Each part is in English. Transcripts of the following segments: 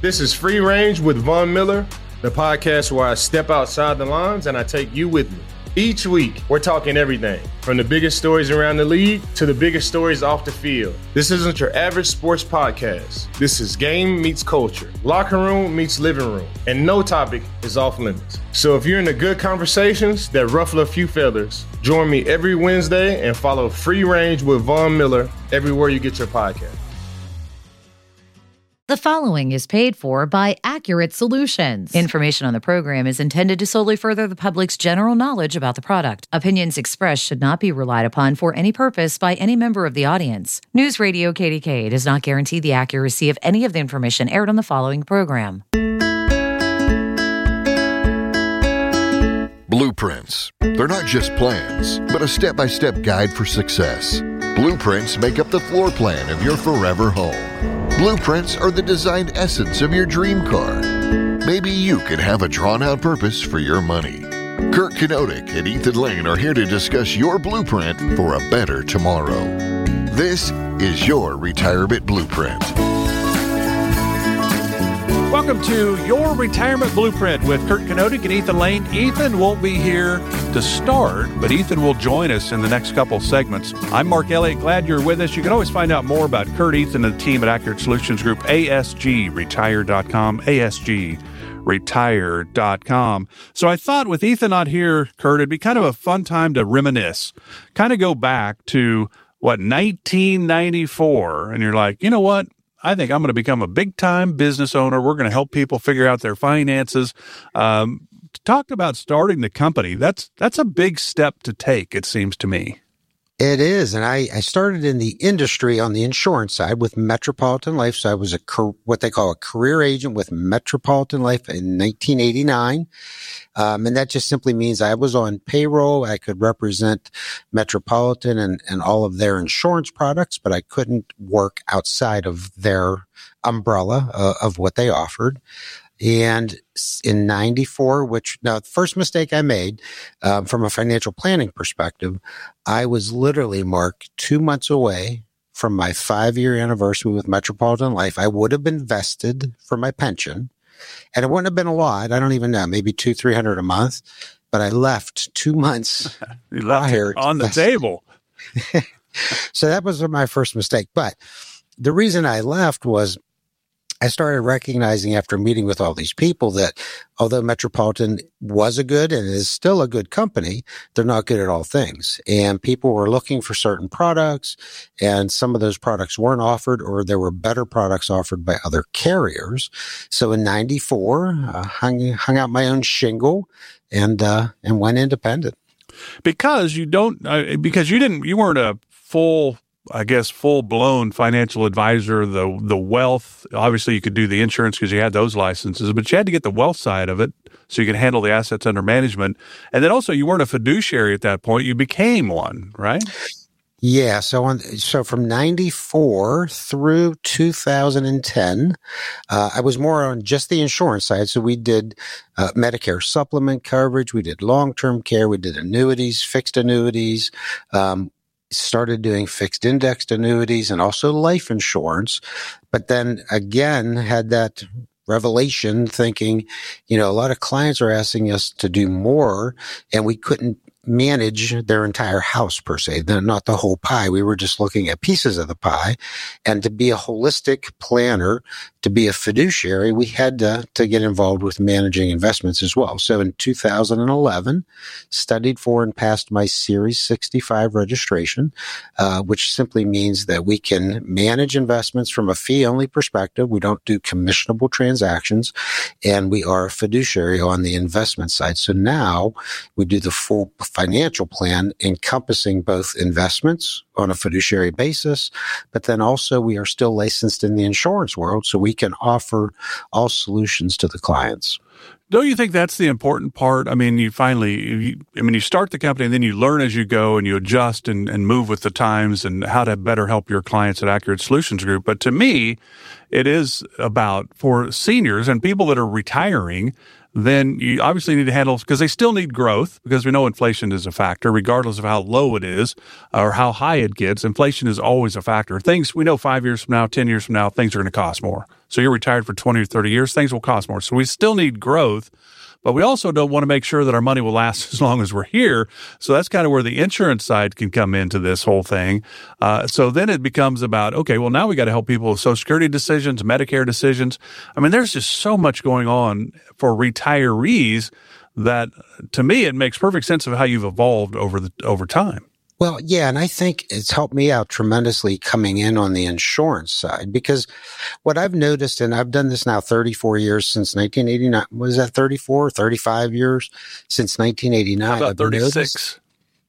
This is Free Range with Von Miller, the podcast where I step outside the lines and I take you with me. Each week, we're talking everything from the biggest stories around the league to the biggest stories off the field. This isn't your average sports podcast. This is game meets culture, locker room meets living room, and no topic is off limits. So if you're into good conversations that ruffle a few feathers, join me every Wednesday and follow Free Range with Von Miller everywhere you get your podcast. The following is paid for by Accurate Solutions. Information on the program is intended to solely further the public's general knowledge about the product. Opinions expressed should not be relied upon for any purpose by any member of the audience. News Radio KDK does not guarantee the accuracy of any of the information aired on the following program. Blueprints. They're not just plans, but a step-by-step guide for success. Blueprints make up the floor plan of your forever home. Blueprints are the designed essence of your dream car. Maybe you could have a drawn-out purpose for your money. Kurt Kenotic and Ethan Lane are here to discuss your blueprint for a better tomorrow. This is your Retirement Blueprint. Welcome to Your Retirement Blueprint with Kurt Kenotic and Ethan Lane. Ethan won't be here to start, but Ethan will join us in the next couple segments. I'm Mark Elliott. Glad you're with us. You can always find out more about Kurt, Ethan, and the team at Accurate Solutions Group, ASGretire.com, ASGretire.com. So I thought with Ethan not here, Kurt, it'd be kind of a fun time to reminisce, kind of go back to, 1994, and you're like, you know what? I think I'm going to become a big-time business owner. We're going to help people figure out their finances. Talk about starting the company. That's a big step to take, it seems to me. It is. And I started in the industry on the insurance side with Metropolitan Life. So I was what they call a career agent with Metropolitan Life in 1989. And that just simply means I was on payroll. I could represent Metropolitan and all of their insurance products, but I couldn't work outside of their umbrella of what they offered. And in 94, the first mistake I made, from a financial planning perspective, I was literally, Mark, 2 months away from my 5-year anniversary with Metropolitan Life. I would have been vested for my pension, and it wouldn't have been a lot. I don't even know, maybe $200-300 a month, but I left 2 months you left it on the table. So that was my first mistake. But the reason I left was I started recognizing after meeting with all these people that although Metropolitan was a good and is still a good company, they're not good at all things. And people were looking for certain products, and some of those products weren't offered, or there were better products offered by other carriers. So in 94, hung out my own shingle and went independent. Because you weren't a full-blown financial advisor, the wealth. Obviously, you could do the insurance because you had those licenses, but you had to get the wealth side of it so you could handle the assets under management. And then also, you weren't a fiduciary at that point. You became one, right? Yeah. So from 94 through 2010, I was more on just the insurance side. So we did Medicare supplement coverage. We did long-term care. We did annuities, fixed annuities, started doing fixed indexed annuities and also life insurance. But then again, had that revelation thinking, a lot of clients are asking us to do more, and we couldn't manage their entire house per se, not the whole pie. We were just looking at pieces of the pie. And to be a holistic planner, to be a fiduciary, we had to get involved with managing investments as well. So in 2011, studied for and passed my Series 65 registration, which simply means that we can manage investments from a fee-only perspective. We don't do commissionable transactions, and we are a fiduciary on the investment side. So now we do the full financial plan encompassing both investments on a fiduciary basis, but then also we are still licensed in the insurance world, so we can offer all solutions to the clients. Don't you think that's the important part? I mean, you start the company and then you learn as you go and you adjust and move with the times and how to better help your clients at Accurate Solutions Group. But to me, it is about for seniors and people that are retiring, then you obviously need to handle, because they still need growth, because we know inflation is a factor, regardless of how low it is or how high it gets. Inflation is always a factor. Things we know 5 years from now, 10 years from now, things are going to cost more. So you're retired for 20 or 30 years, things will cost more. So we still need growth, but we also don't want to make sure that our money will last as long as we're here. So that's kind of where the insurance side can come into this whole thing. So then it becomes about, okay, well, now we got to help people with Social Security decisions, Medicare decisions. I mean, there's just so much going on for retirees that, to me, it makes perfect sense of how you've evolved over time. Well, yeah, and I think it's helped me out tremendously coming in on the insurance side, because what I've noticed, and I've done this now 34 years since 1989, was that 34, 35 years since 1989? About 36.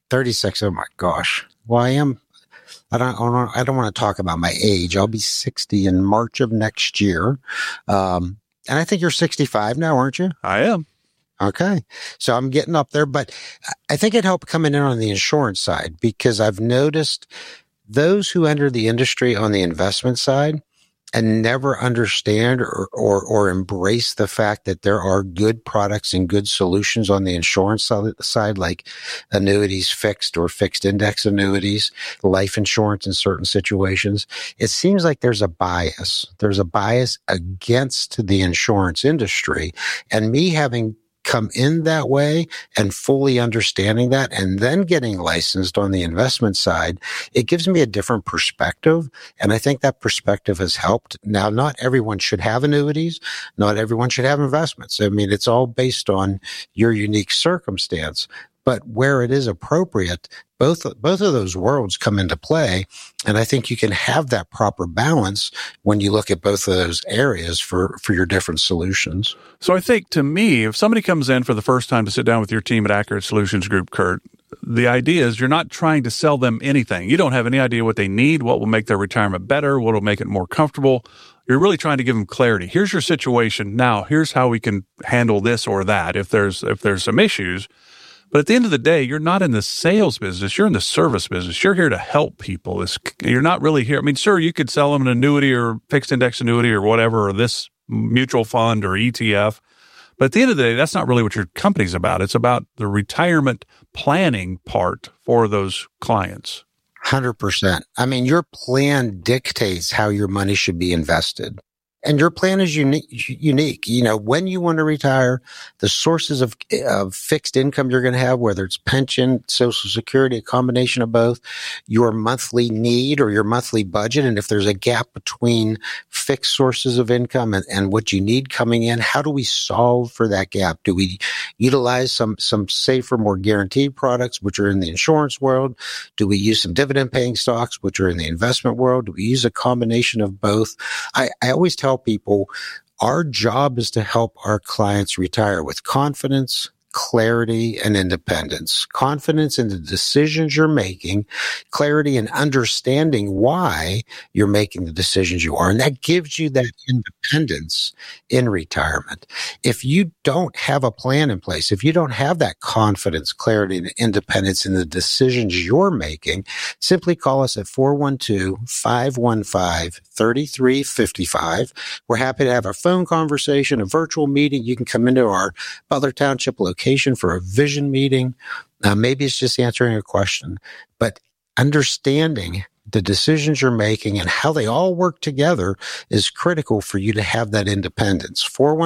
36, oh my gosh. Well, I don't want to talk about my age. I'll be 60 in March of next year. And I think you're 65 now, aren't you? I am. Okay. So I'm getting up there, but I think it helped coming in on the insurance side, because I've noticed those who enter the industry on the investment side and never understand or embrace the fact that there are good products and good solutions on the insurance side, like annuities, fixed or fixed index annuities, life insurance in certain situations. It seems like there's a bias. There's a bias against the insurance industry, and me having come in that way and fully understanding that and then getting licensed on the investment side, it gives me a different perspective. And I think that perspective has helped. Now, not everyone should have annuities. Not everyone should have investments. I mean, it's all based on your unique circumstance. But where it is appropriate, both of those worlds come into play. And I think you can have that proper balance when you look at both of those areas for your different solutions. So I think, to me, if somebody comes in for the first time to sit down with your team at Accurate Solutions Group, Kurt, the idea is you're not trying to sell them anything. You don't have any idea what they need, what will make their retirement better, what will make it more comfortable. You're really trying to give them clarity. Here's your situation. Now, here's how we can handle this or that if there's some issues. But at the end of the day, you're not in the sales business. You're in the service business. You're here to help people. You're not really here. I mean, sure, you could sell them an annuity or fixed index annuity or whatever, or this mutual fund or ETF. But at the end of the day, that's not really what your company's about. It's about the retirement planning part for those clients. 100%. I mean, your plan dictates how your money should be invested. And your plan is unique. You know, when you want to retire, the sources of fixed income you're going to have, whether it's pension, Social Security, a combination of both, your monthly need or your monthly budget. And if there's a gap between fixed sources of income and what you need coming in, how do we solve for that gap? Do we utilize some safer, more guaranteed products, which are in the insurance world? Do we use some dividend paying stocks, which are in the investment world? Do we use a combination of both? I always tell people our job is to help our clients retire with confidence, clarity, and independence. Confidence in the decisions you're making, clarity in understanding why you're making the decisions you are. And that gives you that independence in retirement. If you don't have a plan in place, if you don't have that confidence, clarity, and independence in the decisions you're making, simply call us at 412-515-3355. We're happy to have a phone conversation, a virtual meeting. You can come into our Butler Township location for a vision meeting. Maybe it's just answering a question, but understanding the decisions you're making and how they all work together is critical for you to have that independence.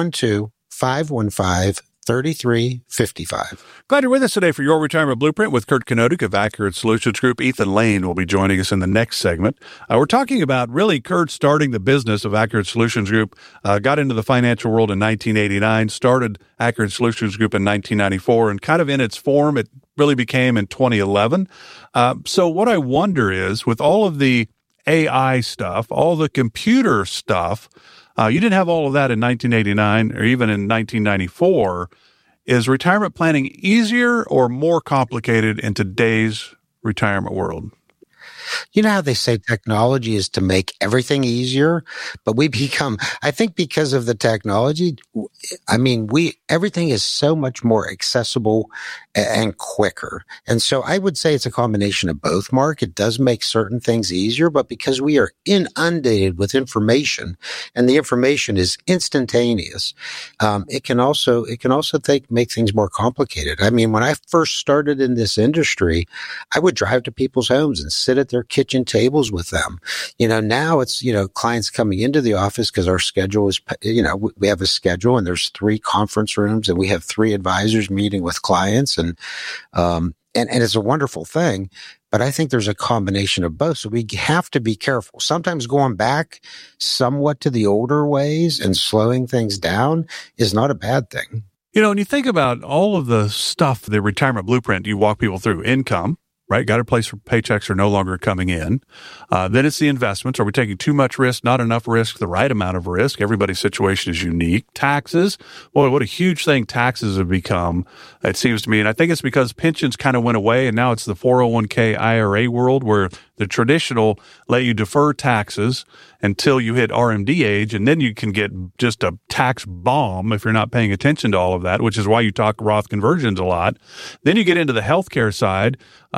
412-515-3355. Glad you're with us today for Your Retirement Blueprint with Kurt Knodig of Accurate Solutions Group. Ethan Lane will be joining us in the next segment. We're talking about really Kurt starting the business of Accurate Solutions Group, got into the financial world in 1989, started Accurate Solutions Group in 1994, and kind of in its form, it really became in 2011. So what I wonder is, with all of the AI stuff, all the computer stuff, you didn't have all of that in 1989 or even in 1994. Is retirement planning easier or more complicated in today's retirement world? You know how they say technology is to make everything easier, but I think because of the technology, everything is so much more accessible and quicker. And so I would say it's a combination of both, Mark. It does make certain things easier, but because we are inundated with information and the information is instantaneous, it can also make things more complicated. I mean, when I first started in this industry, I would drive to people's homes and sit at their kitchen tables with them. Now it's, clients coming into the office because our schedule is, we have a schedule and there's 3 conference rooms and we have 3 advisors meeting with clients and it's a wonderful thing. But I think there's a combination of both. So we have to be careful. Sometimes going back somewhat to the older ways and slowing things down is not a bad thing. When you think about all of the stuff, the retirement blueprint, you walk people through income, right? Got a place where paychecks are no longer coming in. Then it's the investments. Are we taking too much risk, not enough risk, the right amount of risk? Everybody's situation is unique. Taxes. Boy, what a huge thing taxes have become, it seems to me. And I think it's because pensions kind of went away and now it's the 401k IRA world where the traditional let you defer taxes until you hit RMD age, and then you can get just a tax bomb if you're not paying attention to all of that, which is why you talk Roth conversions a lot. Then you get into the healthcare side.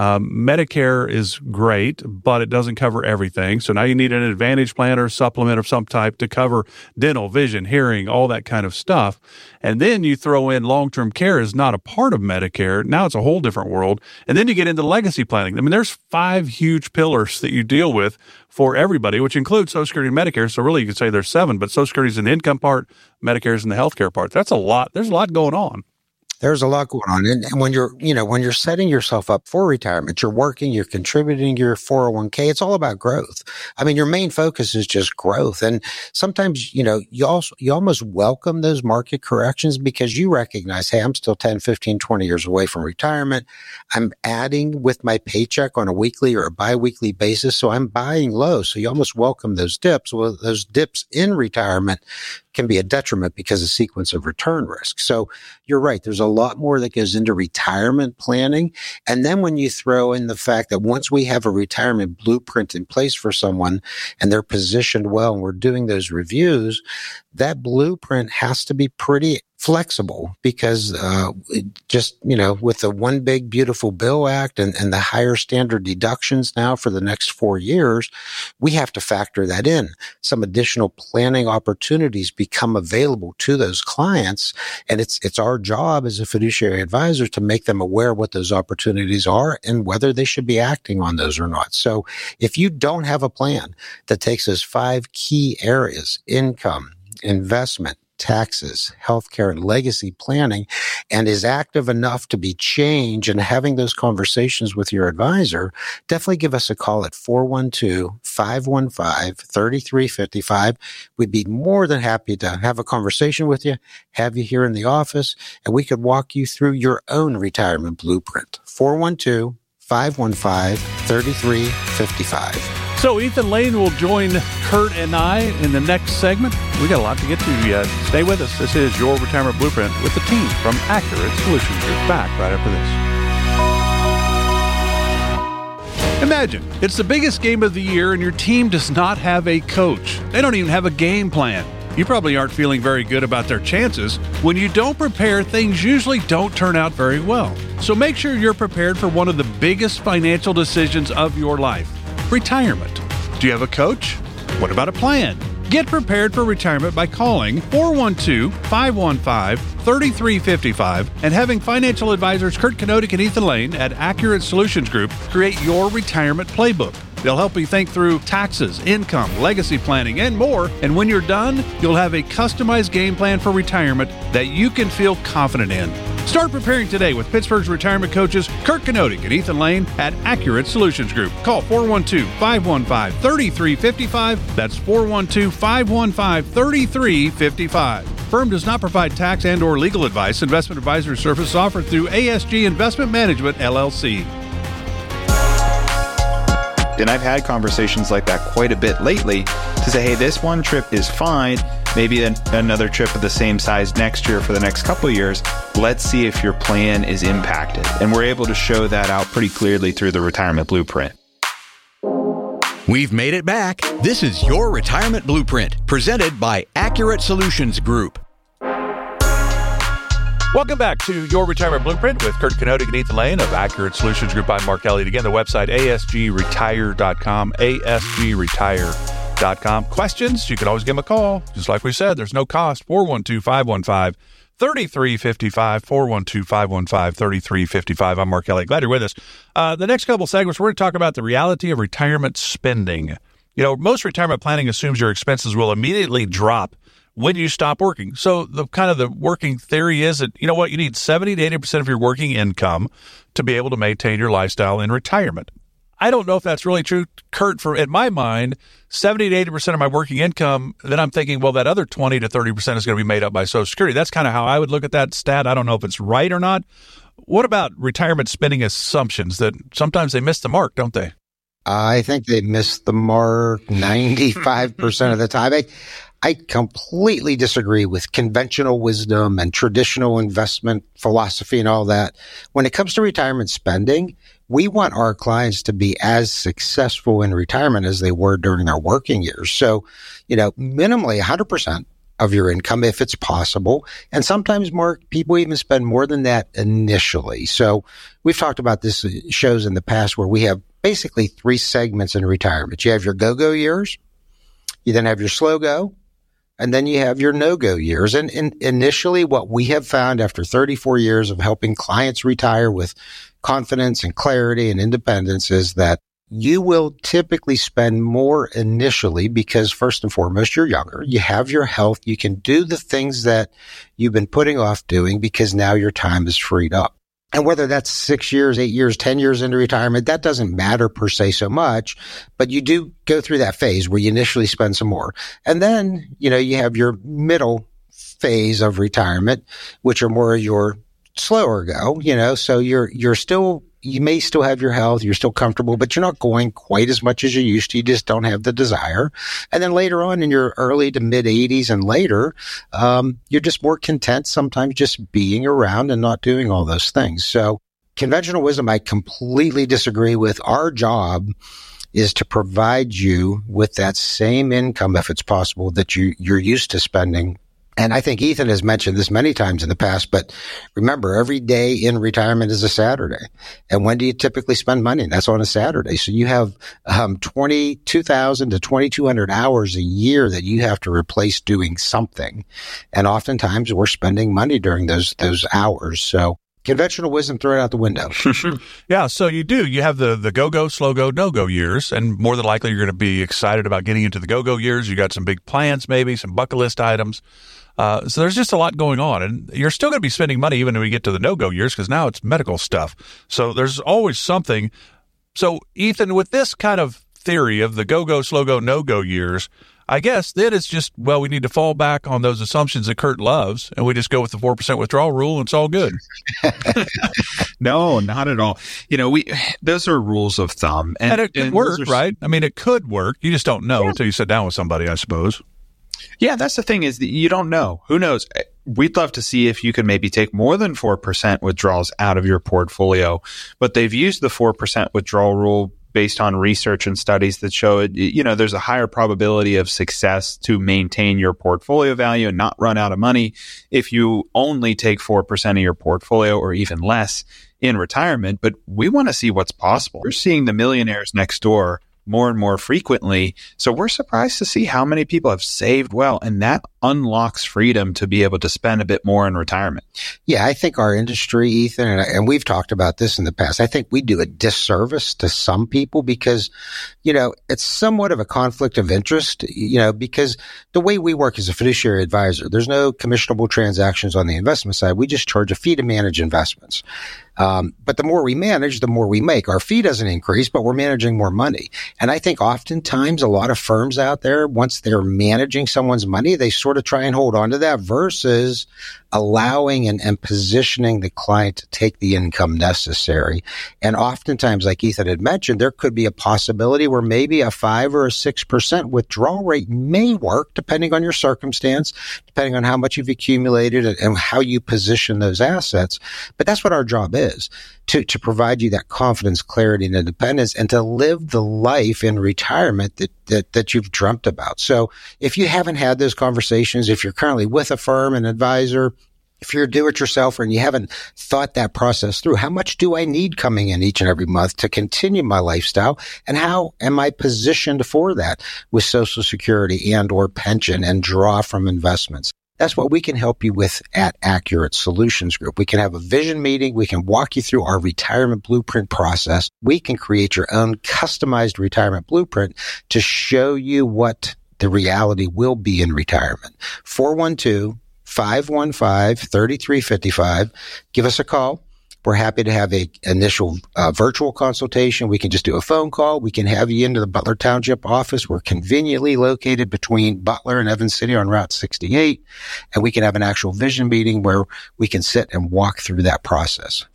Medicare is great, but it doesn't cover everything. So now you need an Advantage plan or supplement of some type to cover dental, vision, hearing, all that kind of stuff. And then you throw in long-term care is not a part of Medicare. Now it's a whole different world. And then you get into legacy planning. I mean, there's 5 huge pillars that you deal with for everybody, which includes Social Security and Medicare. So really you could say there's 7, but Social Security is in the income part, Medicare is in the healthcare part. That's a lot. There's a lot going on. There's a lot going on. And when you're setting yourself up for retirement, you're working, you're contributing your 401k. It's all about growth. I mean, your main focus is just growth. And sometimes, you almost welcome those market corrections because you recognize, hey, I'm still 10, 15, 20 years away from retirement. I'm adding with my paycheck on a weekly or a biweekly basis. So I'm buying low. So you almost welcome those dips. Well, those dips in retirement can be a detriment because of sequence of return risk. So you're right. There's a lot more that goes into retirement planning. And then when you throw in the fact that once we have a retirement blueprint in place for someone and they're positioned well and we're doing those reviews, that blueprint has to be pretty flexible because with the One Big Beautiful Bill Act and the higher standard deductions now for the next 4 years, we have to factor that in. Some additional planning opportunities become available to those clients, and it's our job as a fiduciary advisor to make them aware of what those opportunities are and whether they should be acting on those or not. So if you don't have a plan that takes those 5 key areas, income, investment, taxes, healthcare, and legacy planning, and is active enough to be changed and having those conversations with your advisor, definitely give us a call at 412-515-3355. We'd be more than happy to have a conversation with you, have you here in the office, and we could walk you through your own retirement blueprint. 412-515-3355. So Ethan Lane will join Kurt and I in the next segment. We got a lot to get to yet. Stay with us. This is Your Retirement Blueprint with the team from Accurate Solutions Group. Back right after this. Imagine it's the biggest game of the year and your team does not have a coach. They don't even have a game plan. You probably aren't feeling very good about their chances. When you don't prepare, things usually don't turn out very well. So make sure you're prepared for one of the biggest financial decisions of your life. Retirement. Do you have a coach? What about a plan? Get prepared for retirement by calling 412-515-3355 and having financial advisors Kurt Knodig and Ethan Lane at Accurate Solutions Group create your retirement playbook. They'll help you think through taxes, income, legacy planning, and more. And when you're done, you'll have a customized game plan for retirement that you can feel confident in. Start preparing today with Pittsburgh's retirement coaches Kurt Knodig and Ethan Lane at Accurate Solutions Group. Call 412-515-3355. That's 412-515-3355. Firm does not provide tax and or legal advice. Investment advisory service offered through ASG Investment Management, LLC. And I've had conversations like that quite a bit lately to say, hey, this one trip is fine. Maybe another trip of the same size next year for the next couple of years. Let's see if your plan is impacted. And we're able to show that out pretty clearly through the retirement blueprint. We've made it back. This is Your Retirement Blueprint, presented by Accurate Solutions Group. Welcome back to Your Retirement Blueprint with Kurt Knodig and Ethan Lane of Accurate Solutions Group. I'm Mark Elliott. Again, the website, asgretire.com, asgretire.com. Questions? You can always give them a call. Just like we said, there's no cost. 412-515-3355. 3355, 412-515-3355. I'm Mark Elliott. Glad you're with us. The next couple segments, we're going to talk about the reality of retirement spending. You know, most retirement planning assumes your expenses will immediately drop when you stop working. So the working theory is that, you know what, you need 70 to 80% of your working income to be able to maintain your lifestyle in retirement. I don't know if that's really true, Kurt. In my mind, 70 to 80% of my working income, then I'm thinking, well, that other 20 to 30% is going to be made up by Social Security. That's kind of how I would look at that stat. I don't know if it's right or not. What about retirement spending assumptions that sometimes they miss the mark, don't they? I think they miss the mark 95% of the time. I completely disagree with conventional wisdom and traditional investment philosophy and all that. When it comes to retirement spending, we want our clients to be as successful in retirement as they were during their working years. So, minimally 100% of your income if it's possible. And sometimes more people even spend more than that initially. So we've talked about this shows in the past where we have basically 3 segments in retirement. You have your go-go years, you then have your slow-go, and then you have your no-go years. And initially what we have found after 34 years of helping clients retire with confidence and clarity and independence is that you will typically spend more initially because first and foremost, you're younger. You have your health. You can do the things that you've been putting off doing because now your time is freed up. And whether that's 6 years, 8 years, 10 years into retirement, that doesn't matter per se so much, but you do go through that phase where you initially spend some more. And then, you have your middle phase of retirement, which are more your slower go, so you may still have your health, you're still comfortable, but you're not going quite as much as you used to. You just don't have the desire. And then later on in your early to mid 80s and later, you're just more content sometimes just being around and not doing all those things. So conventional wisdom, I completely disagree with. Our job is to provide you with that same income, if it's possible, that you're used to spending. And I think Ethan has mentioned this many times in the past, but remember, every day in retirement is a Saturday. And when do you typically spend money? That's on a Saturday. So you have 22,000 to 2,200 hours a year that you have to replace doing something. And oftentimes we're spending money during those hours. So conventional wisdom, throw it out the window. Yeah, so you have the go-go, slow-go, no-go years, and more than likely you're going to be excited about getting into the go-go years. You got some big plans, maybe some bucket list items. So there's just a lot going on, and you're still going to be spending money even when we get to the no-go years because now it's medical stuff. So there's always something. So Ethan, with this kind of theory of the go-go, slow-go, no-go years, I guess then it's just, we need to fall back on those assumptions that Kurt loves, and we just go with the 4% withdrawal rule, and it's all good. No, not at all. Those are rules of thumb. And it could work, right? I mean, it could work. You just don't know until you sit down with somebody, I suppose. Yeah, that's the thing is that you don't know. Who knows? We'd love to see if you could maybe take more than 4% withdrawals out of your portfolio, but they've used the 4% withdrawal rule based on research and studies that show there's a higher probability of success to maintain your portfolio value and not run out of money if you only take 4% of your portfolio or even less in retirement. But we want to see what's possible. We're seeing the millionaires next door more and more frequently. So we're surprised to see how many people have saved well, and that unlocks freedom to be able to spend a bit more in retirement. Yeah, I think our industry, Ethan, and we've talked about this in the past, I think we do a disservice to some people because, it's somewhat of a conflict of interest, because the way we work as a fiduciary advisor, there's no commissionable transactions on the investment side. We just charge a fee to manage investments. But the more we manage, the more we make. Our fee doesn't increase, but we're managing more money. And I think oftentimes a lot of firms out there, once they're managing someone's money, they sort of try and hold on to that versus allowing and positioning the client to take the income necessary. And oftentimes, like Ethan had mentioned, there could be a possibility where maybe a 5 or a 6% withdrawal rate may work depending on your circumstance, depending on how much you've accumulated and how you position those assets. But that's what our job is, to provide you that confidence, clarity, and independence, and to live the life in retirement that you've dreamt about. So if you haven't had those conversations, if you're currently with a firm, an advisor, if you're a do-it-yourselfer and you haven't thought that process through, how much do I need coming in each and every month to continue my lifestyle? And how am I positioned for that with Social Security and or pension and draw from investments? That's what we can help you with at Accurate Solutions Group. We can have a vision meeting. We can walk you through our retirement blueprint process. We can create your own customized retirement blueprint to show you what the reality will be in retirement. 412-515-3355. Give us a call. We're happy to have a initial virtual consultation. We can just do a phone call. We can have you into the Butler Township office. We're conveniently located between Butler and Evans City on Route 68. And we can have an actual vision meeting where we can sit and walk through that process.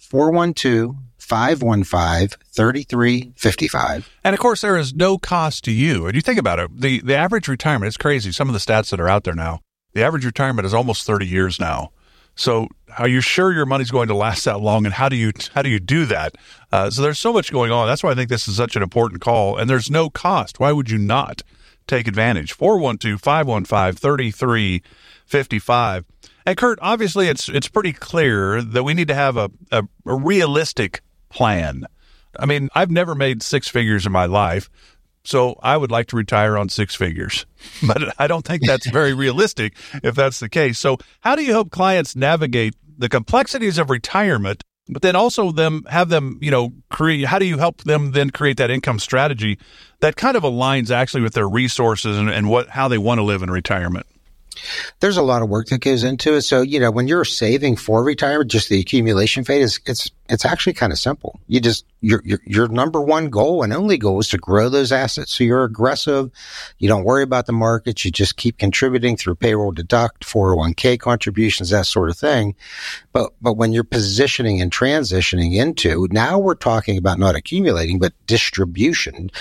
412-515-3355. And of course, there is no cost to you. And you think about it, the average retirement, it's crazy. Some of the stats that are out there now, the average retirement is almost 30 years now. So are you sure your money's going to last that long? And how do you do that? So there's so much going on. That's why I think this is such an important call. And there's no cost. Why would you not take advantage? 412-515-3355. And Kurt, obviously it's pretty clear that we need to have a realistic plan. I mean, I've never made six figures in my life, so I would like to retire on six figures. But I don't think that's very realistic if that's the case. So how do you help clients navigate the complexities of retirement, but then also how do you help them then create that income strategy that kind of aligns actually with their resources and how they want to live in retirement? There's a lot of work that goes into it. So, when you're saving for retirement, just the accumulation phase, it's actually kind of simple. Your number one goal and only goal is to grow those assets. So you're aggressive. You don't worry about the markets. You just keep contributing through payroll deduct, 401k contributions, that sort of thing. But when you're positioning and transitioning into, now we're talking about not accumulating, but distributing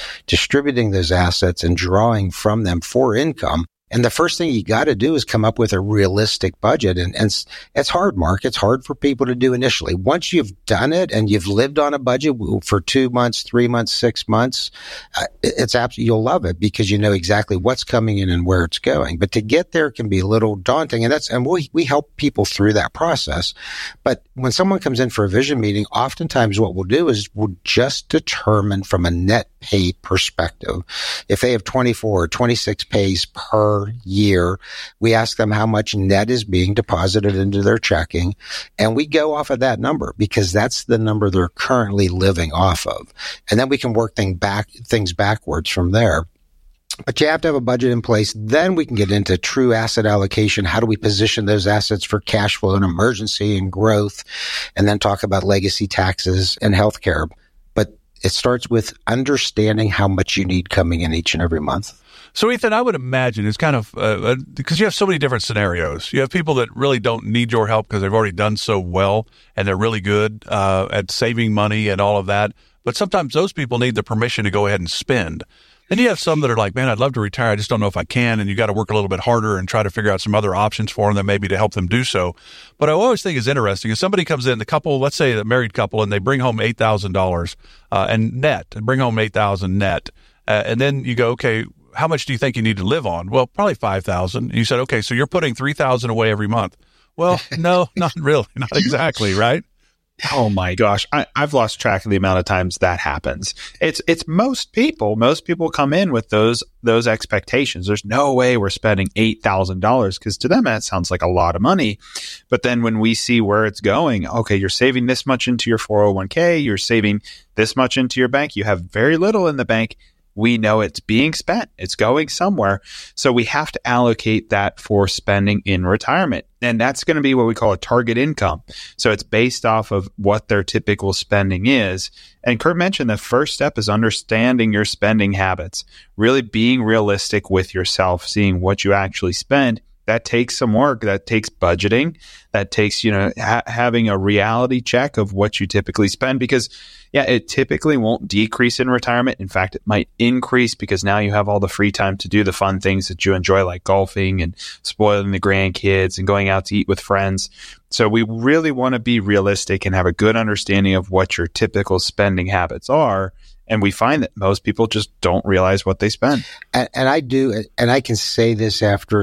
those assets and drawing from them for income. And the first thing you got to do is come up with a realistic budget. And it's hard, Mark. It's hard for people to do initially. Once you've done it and you've lived on a budget for 2 months, 3 months, 6 months, it's absolutely, you'll love it because you know exactly what's coming in and where it's going. But to get there can be a little daunting. And we help people through that process. But when someone comes in for a vision meeting, oftentimes what we'll do is we'll just determine from a net pay perspective. If they have 24 or 26 pays per year, we ask them how much net is being deposited into their checking, and we go off of that number because that's the number they're currently living off of. And then we can work things backwards from there. But you have to have a budget in place. Then we can get into true asset allocation. How do we position those assets for cash flow and emergency and growth? And then talk about legacy taxes and healthcare. But it starts with understanding how much you need coming in each and every month. So, Ethan, I would imagine it's kind of because you have so many different scenarios. You have people that really don't need your help because they've already done so well and they're really good at saving money and all of that. But sometimes those people need the permission to go ahead and spend. Then you have some that are like, man, I'd love to retire. I just don't know if I can. And you got to work a little bit harder and try to figure out some other options for them maybe to help them do so. But I always think is interesting if somebody comes in, the couple, let's say a married couple, and they bring home $8,000 and net, bring home $8,000 net. And then you go, okay, how much do you think you need to live on? Well, probably $5,000. You said, okay, so you're putting $3,000 away every month. Well, no, not really, not exactly, right? Oh my gosh. I've lost track of the amount of times that happens. It's most people come in with those expectations. There's no way we're spending $8,000 because to them, that sounds like a lot of money. But then when we see where it's going, okay, you're saving this much into your 401k, you're saving this much into your bank, you have very little in the bank. We know it's being spent. It's going somewhere. So we have to allocate that for spending in retirement. And that's going to be what we call a target income. So it's based off of what their typical spending is. And Kurt mentioned the first step is understanding your spending habits, really being realistic with yourself, seeing what you actually spend. That takes some work. That takes budgeting. That takes, having a reality check of what you typically spend because, it typically won't decrease in retirement. In fact, it might increase because now you have all the free time to do the fun things that you enjoy, like golfing and spoiling the grandkids and going out to eat with friends. So we really want to be realistic and have a good understanding of what your typical spending habits are. And we find that most people just don't realize what they spend. And I do, and I can say this after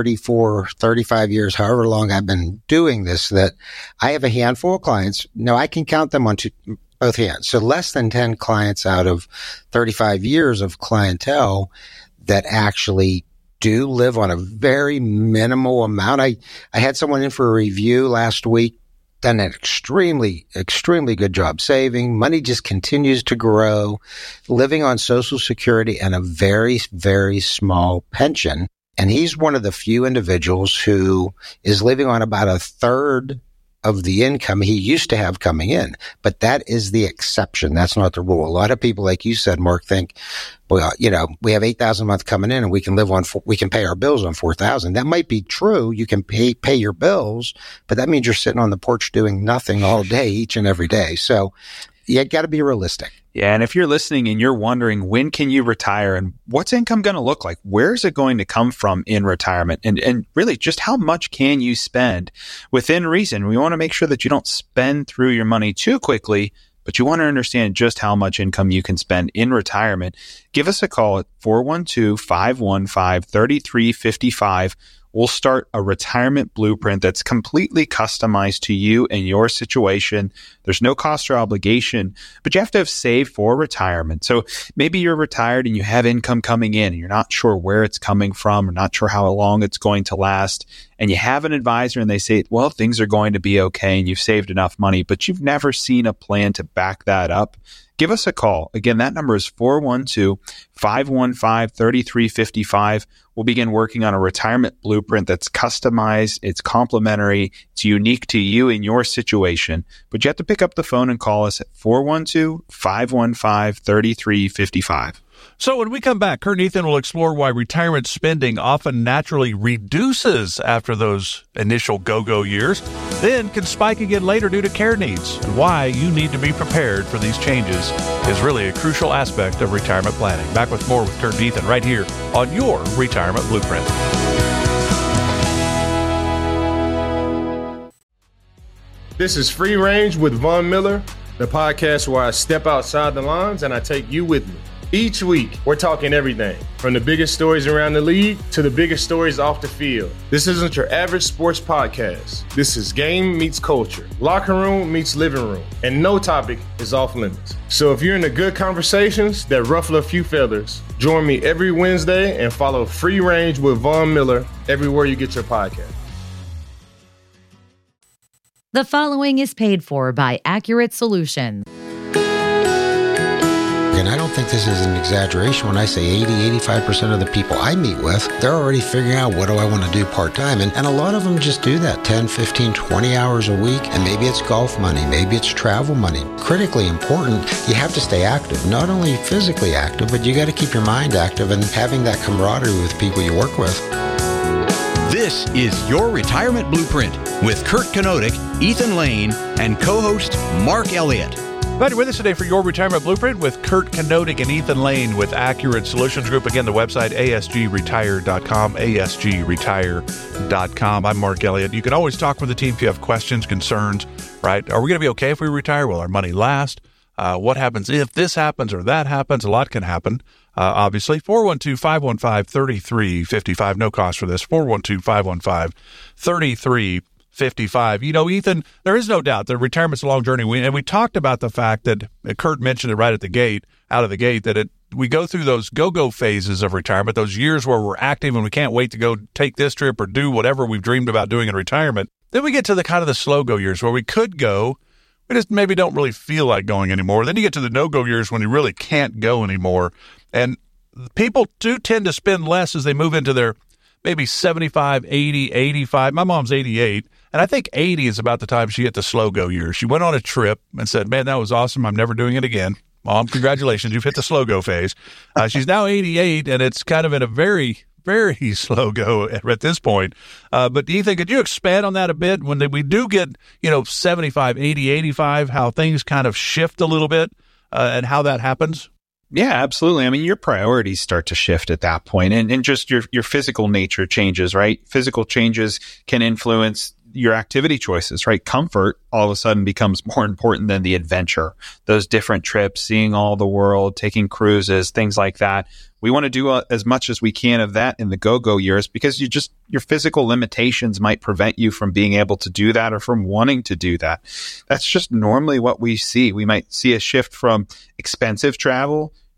34, 35 years, however long I've been doing this, that I have a handful of clients. Now, I can count them on both hands. So less than 10 clients out of 35 years of clientele that actually do live on a very minimal amount. I had someone in for a review last week, done an extremely good job saving. Money just continues to grow, living on Social Security and a very, very small pension. And he's one of the few individuals who is living on about a third of the income he used to have coming in. But that is the exception. That's not the rule. A lot of people, like you said, Mark, think, well, you know, we have $8,000 a month coming in and we can we can pay our bills on $4,000. That might be true. You can pay your bills, but that means you're sitting on the porch doing nothing all day, each and every day. So you got to be realistic. Yeah. And if you're listening and you're wondering, when can you retire and what's income going to look like? Where's it going to come from in retirement? And really, just how much can you spend within reason? We want to make sure that you don't spend through your money too quickly, but you want to understand just how much income you can spend in retirement. Give us a call at 412-515-3355. We'll start a retirement blueprint that's completely customized to you and your situation. There's no cost or obligation, but you have to have saved for retirement. So maybe you're retired and you have income coming in and you're not sure where it's coming from or not sure how long it's going to last. And you have an advisor and they say, well, things are going to be okay and you've saved enough money, but you've never seen a plan to back that up. Give us a call. Again, that number is 412-515-3355. We'll begin working on a retirement blueprint that's customized, it's complimentary, it's unique to you and your situation. But you have to pick up the phone and call us at 412-515-3355. So when we come back, Kurt and Ethan will explore why retirement spending often naturally reduces after those initial go-go years, then can spike again later due to care needs. And why you need to be prepared for these changes is really a crucial aspect of retirement planning. Back with more with Kurt and Ethan right here on your Retirement Blueprint. This is Free Range with Von Miller, the podcast where I step outside the lines and I take you with me. Each week, we're talking everything from the biggest stories around the league to the biggest stories off the field. This isn't your average sports podcast. This is game meets culture, locker room meets living room, and no topic is off limits. So if you're into good conversations that ruffle a few feathers, join me every Wednesday and follow Free Range with Von Miller everywhere you get your podcast. The following is paid for by Accurate Solutions. And I don't think this is an exaggeration when I say 80-85% of the people I meet with, they're already figuring out, what do I want to do part-time? And a lot of them just do that 10, 15, 20 hours a week. And maybe it's golf money, maybe it's travel money. Critically important, you have to stay active, not only physically active, but you got to keep your mind active and having that camaraderie with people you work with. This is Your Retirement Blueprint with Kurt Knodig, Ethan Lane, and co-host Mark Elliott. Glad you're with us today for Your Retirement Blueprint with Kurt Knodig and Ethan Lane with Accurate Solutions Group. Again, the website, asgretire.com, asgretire.com. I'm Mark Elliott. You can always talk with the team if you have questions, concerns, right? Are we going to be okay if we retire? Will our money last? What happens if this happens or that happens? A lot can happen, obviously. 412-515-3355. No cost for this. 412-515-3355. You know, Ethan, there is no doubt that retirement's a long journey. We talked about the fact that Kurt mentioned it right at the gate, out of the gate, that we go through those go-go phases of retirement, those years where we're active and we can't wait to go take this trip or do whatever we've dreamed about doing in retirement. Then we get to the kind of the slow-go years where we could go, we just maybe don't really feel like going anymore. Then you get to the no-go years when you really can't go anymore. And people do tend to spend less as they move into their maybe 75, 80, 85. My mom's 88. And I think 80 is about the time she hit the slow-go years. She went on a trip and said, man, that was awesome. I'm never doing it again. Mom, congratulations. You've hit the slow-go phase. She's now 88, and it's kind of in a very, very slow-go at this point. But Ethan, could you expand on that a bit? When we do get, 75, 80, 85, how things kind of shift a little bit and how that happens? Yeah, absolutely. I mean, your priorities start to shift at that point, and just your physical nature changes, right? Physical changes can influence your activity choices, right? Comfort all of a sudden becomes more important than the adventure. Those different trips, seeing all the world, taking cruises, things like that. We want to do as much as we can of that in the go-go years because your physical limitations might prevent you from being able to do that or from wanting to do that. That's just normally what we see. We might see a shift from expensive travel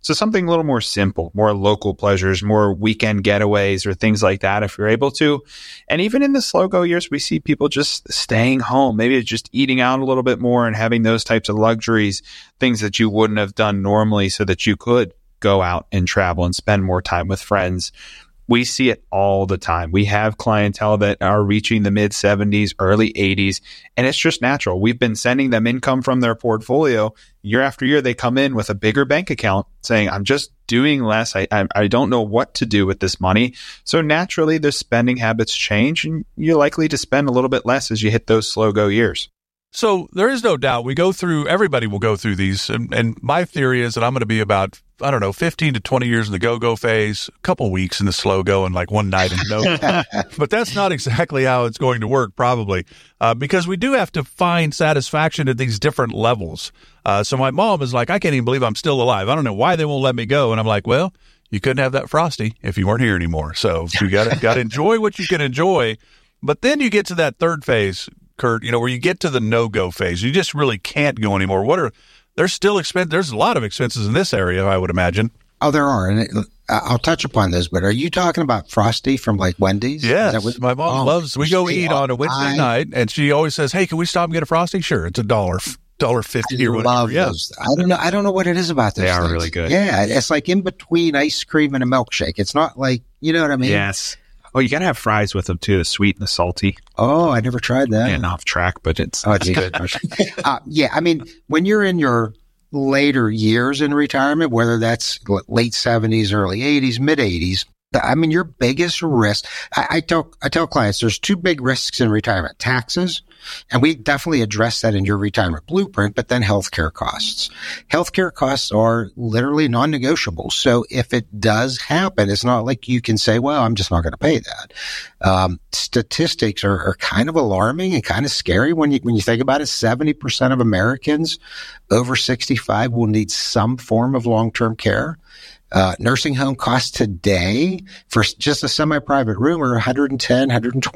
So something a little more simple, more local pleasures, more weekend getaways or things like that if you're able to. And even in the slow go years, we see people just staying home, maybe just eating out a little bit more and having those types of luxuries, things that you wouldn't have done normally so that you could go out and travel and spend more time with friends. We see it all the time. We have clientele that are reaching the mid 70s, early 80s, and it's just natural. We've been sending them income from their portfolio. Year after year, they come in with a bigger bank account saying, I'm just doing less. I don't know what to do with this money. So naturally, their spending habits change, and you're likely to spend a little bit less as you hit those slow go years. So there is no doubt everybody will go through these. And my theory is that I'm going to be about, 15 to 20 years in the go-go phase, a couple weeks in the slow go, and like one night in no. But that's not exactly how it's going to work, probably, because we do have to find satisfaction at these different levels. So my mom is like, I can't even believe I'm still alive. I don't know why they won't let me go. And I'm like, well, you couldn't have that Frosty if you weren't here anymore. So you got to enjoy what you can enjoy. But then you get to that third phase, Kurt, where you get to the no-go phase. You just really can't go anymore. There's still there's a lot of expenses in this area, I would imagine. Oh, there are. And I'll touch upon those, but are you talking about Frosty from like Wendy's? Yes. My mom loves, we go eat on a Wednesday night, and she always says, hey, can we stop and get a Frosty? Sure. It's $1.50 or whatever. Love those. I don't know what it is about those They are things. really good. Yeah. It's like in between ice cream and a milkshake. It's not like, you know what I mean? Yes. Oh, you got to have fries with them too, the sweet and the salty. Oh, I never tried that. And off track, but it's good. Yeah. I mean, when you're in your later years in retirement, whether that's late 70s, early 80s, mid 80s, I mean, your biggest risk, I tell clients there's two big risks in retirement: taxes, and we definitely address that in your retirement blueprint, but then healthcare costs. Healthcare costs are literally non-negotiable. So if it does happen, it's not like you can say, well, I'm just not going to pay that. Statistics are kind of alarming and kind of scary when you think about it. 70% of Americans over 65 will need some form of long-term care. Nursing home costs today for just a semi-private room are $110,000,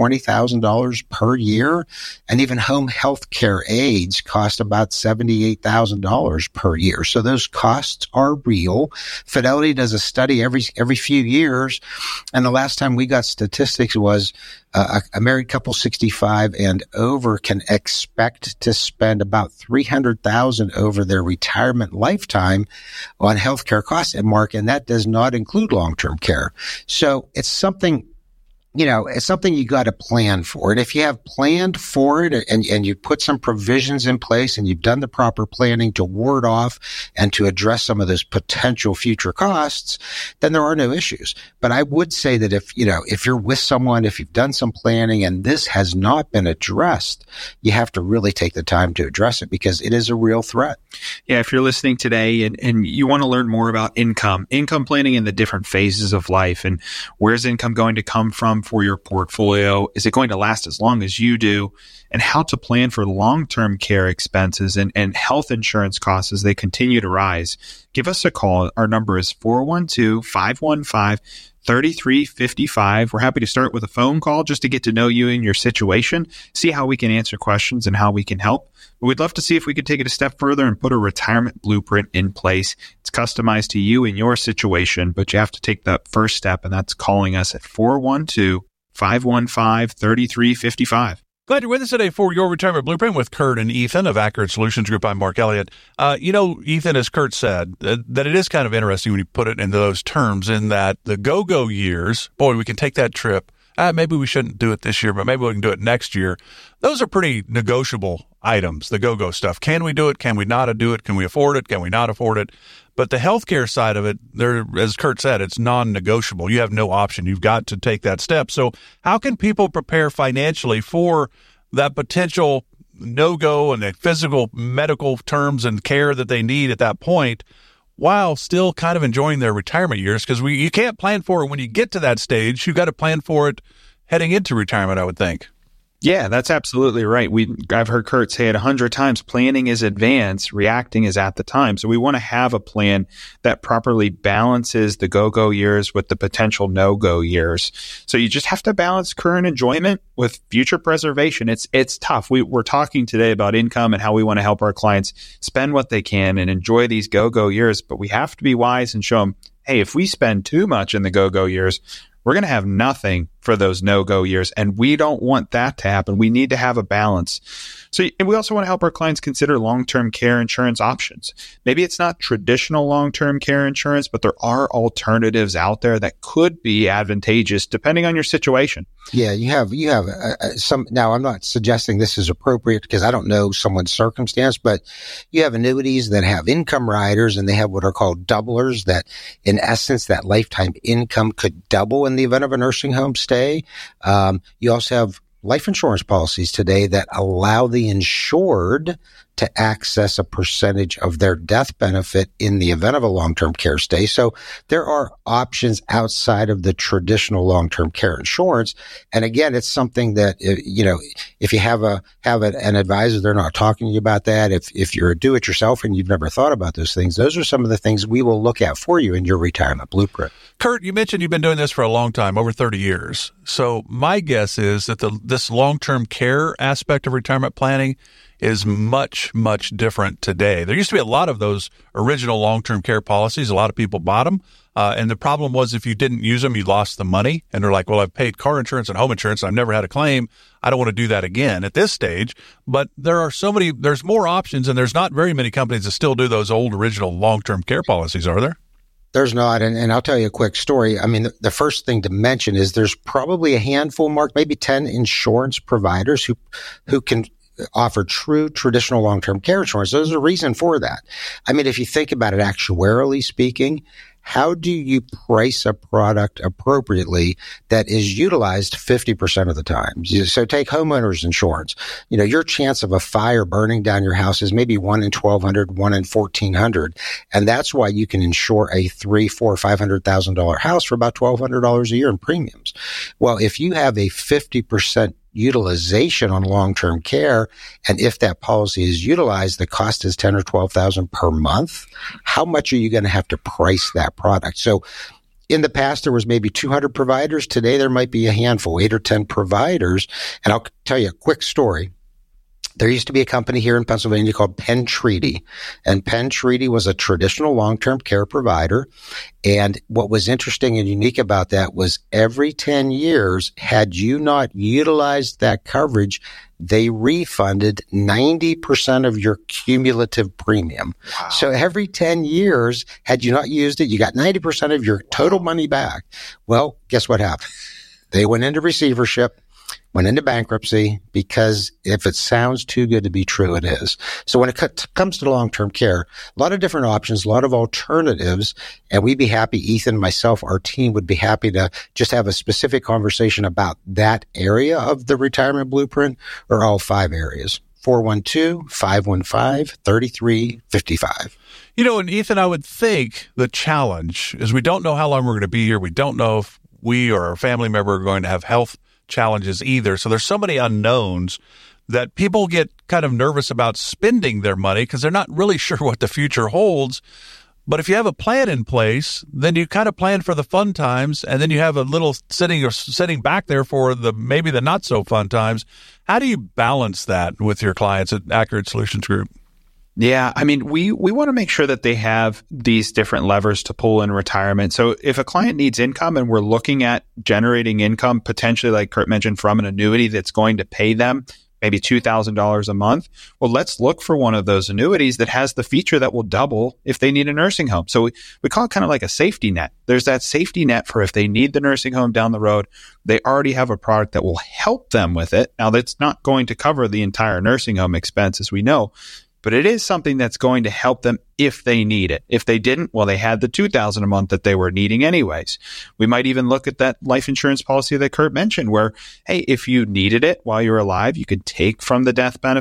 $120,000 per year. And even home health care aides cost about $78,000 per year. So those costs are real. Fidelity does a study every few years. And the last time we got statistics was a married couple 65 and over can expect to spend about $300,000 over their retirement lifetime on healthcare costs, and Mark, and that does not include long-term care. So it's something, it's something you got to plan for. And if you have planned for it and you put some provisions in place and you've done the proper planning to ward off and to address some of those potential future costs, then there are no issues. But I would say that if you're with someone, if you've done some planning and this has not been addressed, you have to really take the time to address it because it is a real threat. Yeah, if you're listening today and you want to learn more about income planning in the different phases of life, and where's income going to come from for your portfolio? Is it going to last as long as you do? And how to plan for long-term care expenses and health insurance costs as they continue to rise, give us a call. Our number is 412-515-3355. We're happy to start with a phone call just to get to know you and your situation, see how we can answer questions and how we can help. But we'd love to see if we could take it a step further and put a retirement blueprint in place. It's customized to you and your situation, but you have to take that first step, and that's calling us at 412-515-3355. Glad you're with us today for Your Retirement Blueprint with Kurt and Ethan of Accurate Solutions Group. I'm Mark Elliott. Ethan, as Kurt said, that it is kind of interesting when you put it into those terms, in that the go-go years, boy, we can take that trip. Maybe we shouldn't do it this year, but maybe we can do it next year. Those are pretty negotiable items, the go-go stuff. Can we do it? Can we not do it? Can we afford it? Can we not afford it? But the healthcare side of it, there, as Kurt said, it's non-negotiable. You have no option. You've got to take that step. So how can people prepare financially for that potential no-go and the physical medical terms and care that they need at that point, while still kind of enjoying their retirement years? Because you can't plan for it when you get to that stage. You've got to plan for it heading into retirement, I would think. Yeah, that's absolutely right. I've heard Kurt say it 100 times. Planning is advance, reacting is at the time. So we want to have a plan that properly balances the go-go years with the potential no-go years. So you just have to balance current enjoyment with future preservation. It's tough. We're talking today about income and how we want to help our clients spend what they can and enjoy these go-go years. But we have to be wise and show them, hey, if we spend too much in the go-go years, we're going to have nothing for those no-go years, and we don't want that to happen. We need to have a balance. So, and we also want to help our clients consider long-term care insurance options. Maybe it's not traditional long-term care insurance, but there are alternatives out there that could be advantageous depending on your situation. Yeah, you have some. Now, I'm not suggesting this is appropriate because I don't know someone's circumstance, but you have annuities that have income riders, and they have what are called doublers that, in essence, that lifetime income could double in the event of a nursing home stay. You also have life insurance policies today that allow the insured to access a percentage of their death benefit in the event of a long-term care stay. So there are options outside of the traditional long-term care insurance. And again, it's something that, if you have an advisor, they're not talking to you about that. If you're a do-it-yourself and you've never thought about those things, those are some of the things we will look at for you in your retirement blueprint. Kurt, you mentioned you've been doing this for a long time, over 30 years. So my guess is that this long-term care aspect of retirement planning is much, much different today. There used to be a lot of those original long-term care policies. A lot of people bought them. And the problem was if you didn't use them, you lost the money. And they're like, well, I've paid car insurance and home insurance. I've never had a claim. I don't want to do that again at this stage. But there's more options, and there's not very many companies that still do those old original long-term care policies, are there? There's not. And I'll tell you a quick story. I mean, the first thing to mention is there's probably a handful, Mark, maybe 10 insurance providers who can offer true traditional long-term care insurance. There's a reason for that. I mean, if you think about it actuarially speaking, how do you price a product appropriately that is utilized 50% of the time? So take homeowners insurance. Your chance of a fire burning down your house is maybe 1 in 1,200, 1 in 1,400. And that's why you can insure a $300,000, $400,000, $500,000 house for about $1,200 a year in premiums. Well, if you have a 50% utilization on long-term care, and if that policy is utilized, the cost is $10,000 or $12,000 per month. How much are you going to have to price that product? So in the past, there was maybe 200 providers. Today, there might be a handful, 8 or 10 providers. And I'll tell you a quick story. There used to be a company here in Pennsylvania called Penn Treaty, and Penn Treaty was a traditional long-term care provider. And what was interesting and unique about that was every 10 years, had you not utilized that coverage, they refunded 90% of your cumulative premium. Wow. So every 10 years, had you not used it, you got 90% of your total money back. Well, guess what happened? They went into receivership, went into bankruptcy, because if it sounds too good to be true, it is. So when it comes to long-term care, a lot of different options, a lot of alternatives, and we'd be happy, Ethan, myself, our team would be happy to just have a specific conversation about that area of the retirement blueprint or all 5 areas. 412-515-3355. And Ethan, I would think the challenge is we don't know how long we're going to be here. We don't know if we or our family member are going to have health challenges either. So there's so many unknowns that people get kind of nervous about spending their money because they're not really sure what the future holds. But if you have a plan in place, then you kind of plan for the fun times, and then you have a little sitting back there for maybe the not so fun times. How do you balance that with your clients at Accurate Solutions Group? Yeah, I mean, we want to make sure that they have these different levers to pull in retirement. So if a client needs income and we're looking at generating income, potentially like Kurt mentioned, from an annuity that's going to pay them maybe $2,000 a month, well, let's look for one of those annuities that has the feature that will double if they need a nursing home. So we call it kind of like a safety net. There's that safety net for if they need the nursing home down the road, they already have a product that will help them with it. Now, that's not going to cover the entire nursing home expense, as we know, but it is something that's going to help them if they need it. If they didn't, well, they had the $2,000 a month that they were needing anyways. We might even look at that life insurance policy that Kurt mentioned where, hey, if you needed it while you're alive, you could take from the death benefit.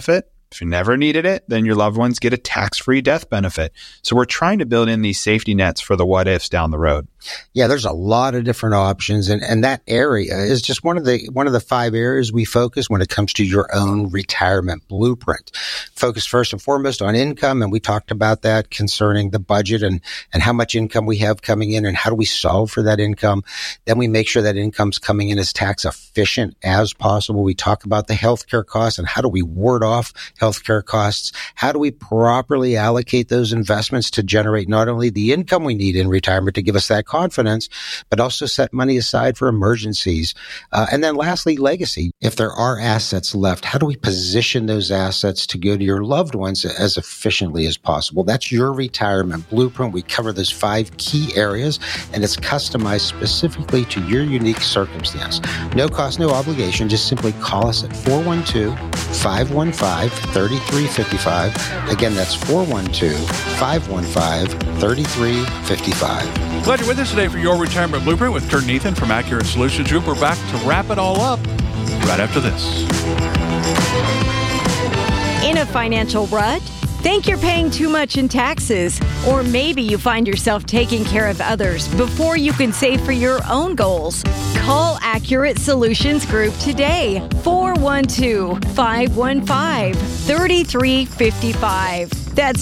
If you never needed it, then your loved ones get a tax-free death benefit. So we're trying to build in these safety nets for the what ifs down the road. Yeah, there's a lot of different options, and that area is just one of the 5 areas we focus when it comes to your own retirement blueprint. Focus first and foremost on income, and we talked about that concerning the budget and how much income we have coming in and how do we solve for that income. Then we make sure that income's coming in as tax efficient as possible. We talk about the healthcare costs and how do we ward off healthcare costs. How do we properly allocate those investments to generate not only the income we need in retirement to give us that confidence, but also set money aside for emergencies. And then lastly, legacy. If there are assets left, how do we position those assets to go to your loved ones as efficiently as possible? That's your retirement blueprint. We cover those 5 key areas, and it's customized specifically to your unique circumstance. No cost, no obligation. Just simply call us at 412-515-3355. Again, that's 412-515-3355. Glad you're with us today for Your Retirement Blueprint with Kurt and Ethan from Accurate Solutions Group. We're back to wrap it all up right after this. In a financial rut? Think you're paying too much in taxes? Or maybe you find yourself taking care of others before you can save for your own goals? Call Accurate Solutions Group today. 412-515-3355. That's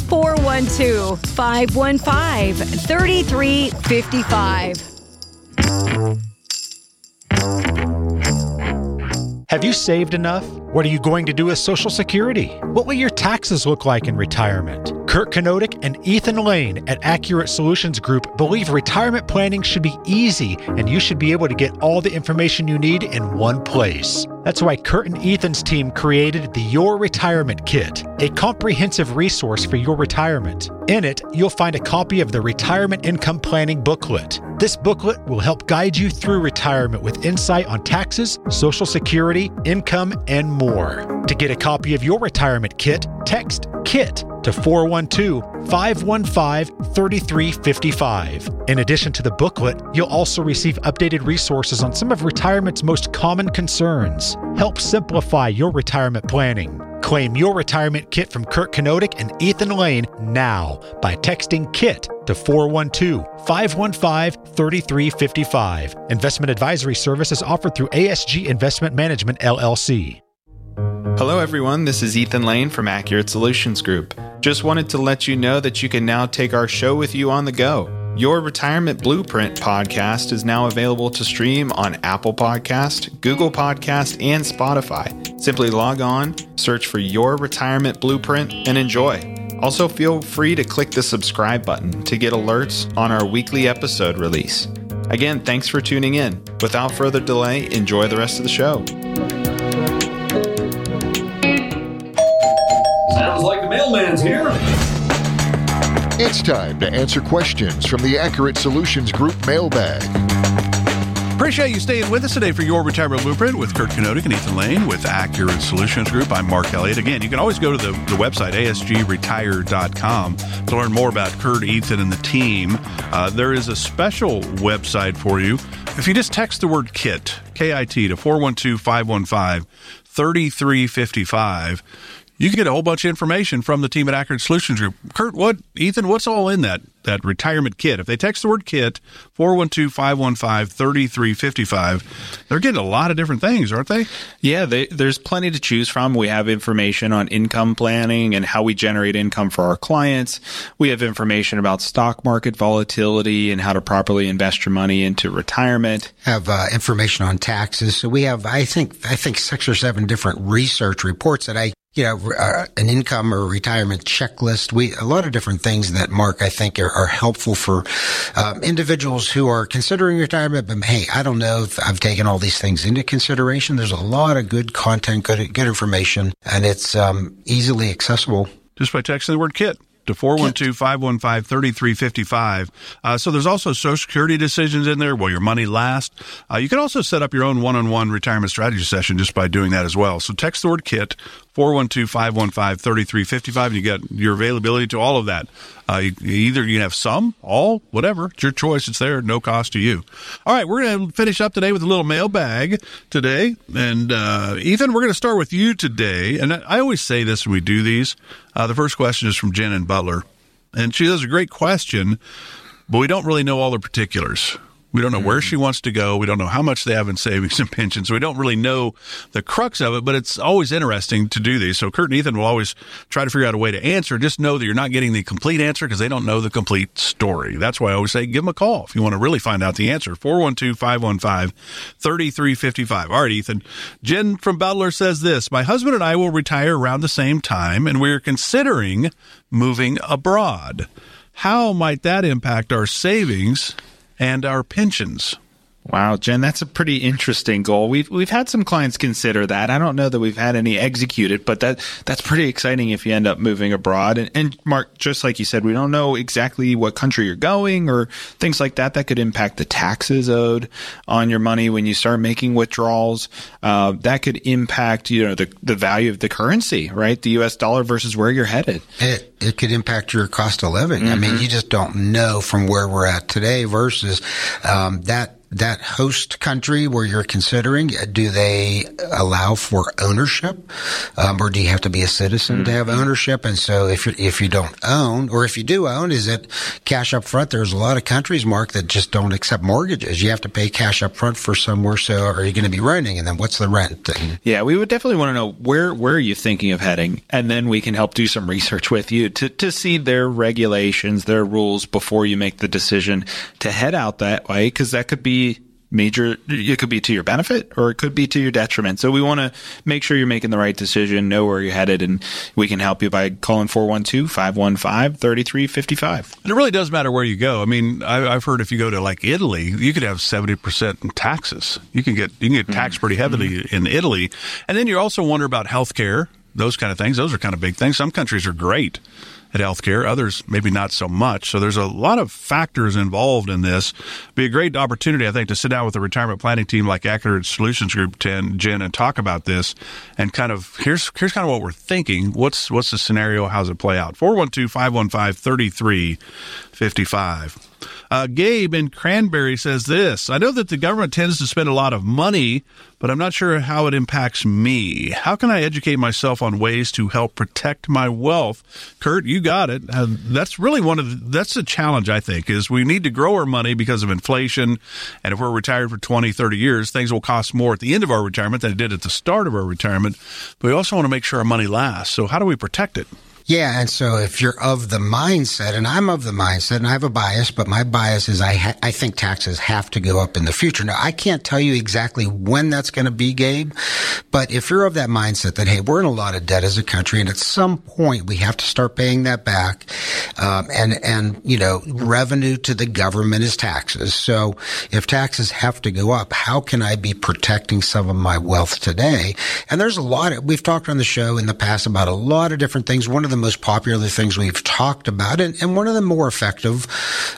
412-515-3355. Have you saved enough? What are you going to do with Social Security? What will your taxes look like in retirement? Kurt Knodik and Ethan Lane at Accurate Solutions Group believe retirement planning should be easy and you should be able to get all the information you need in one place. That's why Kurt and Ethan's team created the Your Retirement Kit, a comprehensive resource for your retirement. In it, you'll find a copy of the Retirement Income Planning Booklet. This booklet will help guide you through retirement with insight on taxes, Social Security, income, and more. To get a copy of your retirement kit, text KIT to 412-515-3355. In addition to the booklet, you'll also receive updated resources on some of retirement's most common concerns. Help simplify your retirement planning. Claim your retirement kit from Kurt Knodik and Ethan Lane now by texting KIT to 412-515-3355. Investment advisory service is offered through ASG Investment Management, LLC. Hello, everyone. This is Ethan Lane from Accurate Solutions Group. Just wanted to let you know that you can now take our show with you on the go. Your Retirement Blueprint podcast is now available to stream on Apple Podcast, Google Podcast, and Spotify. Simply log on, search for Your Retirement Blueprint, and enjoy. Also, feel free to click the subscribe button to get alerts on our weekly episode release. Again, thanks for tuning in. Without further delay, enjoy the rest of the show. Sounds like the mailman's here. It's time to answer questions from the Accurate Solutions Group mailbag. Appreciate you staying with us today for Your Retirement Blueprint with Kurt Knodik and Ethan Lane with Accurate Solutions Group. I'm Mark Elliott. Again, you can always go to the website, asgretire.com, to learn more about Kurt, Ethan, and the team. There is a special website for you. If you just text the word KIT, K-I-T, to 412-515-3355, you can get a whole bunch of information from the team at Accurate Solutions Group. Kurt, Ethan, what's all in that retirement kit? If they text the word KIT, 412-515-3355, they're getting a lot of different things, aren't they? Yeah, there's plenty to choose from. We have information on income planning and how we generate income for our clients. We have information about stock market volatility and how to properly invest your money into retirement. Have information on taxes. So we have, I think 6 or 7 different research reports that an income or retirement checklist. A lot of different things that, Mark, I think are helpful for individuals who are considering retirement, but hey, I don't know if I've taken all these things into consideration. There's a lot of good content, good information, and it's easily accessible. Just by texting the word KIT. to 412-515-3355. So there's also Social Security decisions in there. Will your money last? You can also set up your own one-on-one retirement strategy session just by doing that as well. So text the word KIT, 412-515-3355, and you get your availability to all of that. Either you have some, all, whatever. It's your choice. It's there. No cost to you. All right, we're going to finish up today with a little mailbag today. And Ethan, we're going to start with you today. And I always say this when we do these. The first question is from Jen in Butler. And she has a great question, but we don't really know all the particulars. We don't know where she wants to go. We don't know how much they have in savings and pensions. We don't really know the crux of it, but it's always interesting to do these. So Kurt and Ethan will always try to figure out a way to answer. Just know that you're not getting the complete answer because they don't know the complete story. That's why I always say give them a call if you want to really find out the answer. 412-515-3355. All right, Ethan. Jen from Butler says this. My husband and I will retire around the same time, and we're considering moving abroad. How might that impact our savings and our pensions? Wow, Jen, that's a pretty interesting goal. We've had some clients consider that. I don't know that we've had any executed, but that's pretty exciting if you end up moving abroad. And Mark, just like you said, we don't know exactly what country you're going or things like that. That could impact the taxes owed on your money when you start making withdrawals. That could impact, the value of the currency, right? The U.S. dollar versus where you're headed. It could impact your cost of living. Mm-hmm. I mean, you just don't know from where we're at today versus that host country where you're considering. Do they allow for ownership, or do you have to be a citizen to have ownership? And so if you don't own, or if you do own, is it cash up front? There's a lot of countries, Mark, that just don't accept mortgages. You have to pay cash up front for somewhere. So are you going to be renting? And then what's the rent? Yeah, we would definitely want to know where are you thinking of heading, and then we can help do some research with you to see their regulations, their rules before you make the decision to head out that way, because that could be major. It could be to your benefit or it could be to your detriment. So we want to make sure you're making the right decision, know where you're headed, and we can help you by calling 412-515-3355. And it really does matter where you go. I mean, I've heard if you go to like Italy, you could have 70% in taxes. You can get taxed pretty heavily in Italy. And then you also wonder about healthcare, those kind of things. Those are kind of big things. Some countries are great at healthcare, others maybe not so much. So there's a lot of factors involved in this. Be a great opportunity, I think, to sit down with a retirement planning team like Accurate Solutions Group, Jen, and talk about this. And kind of here's kind of what we're thinking. What's the scenario? How's it play out? 412-515-3355. Gabe in Cranberry says this. I know that the government tends to spend a lot of money, but I'm not sure how it impacts me. How can I educate myself on ways to help protect my wealth? Kurt, you got it. That's really that's the challenge, I think, is we need to grow our money because of inflation. And if we're retired for 20, 30 years, things will cost more at the end of our retirement than it did at the start of our retirement. But we also want to make sure our money lasts. So how do we protect it? Yeah, and so if you're of the mindset, and I'm of the mindset, and I have a bias, but my bias is I think taxes have to go up in the future. Now, I can't tell you exactly when that's going to be, Gabe, but if you're of that mindset that, hey, we're in a lot of debt as a country, and at some point we have to start paying that back, and revenue to the government is taxes. So if taxes have to go up, how can I be protecting some of my wealth today? And there's we've talked on the show in the past about a lot of different things. One of the most popular things we've talked about, and one of the more effective,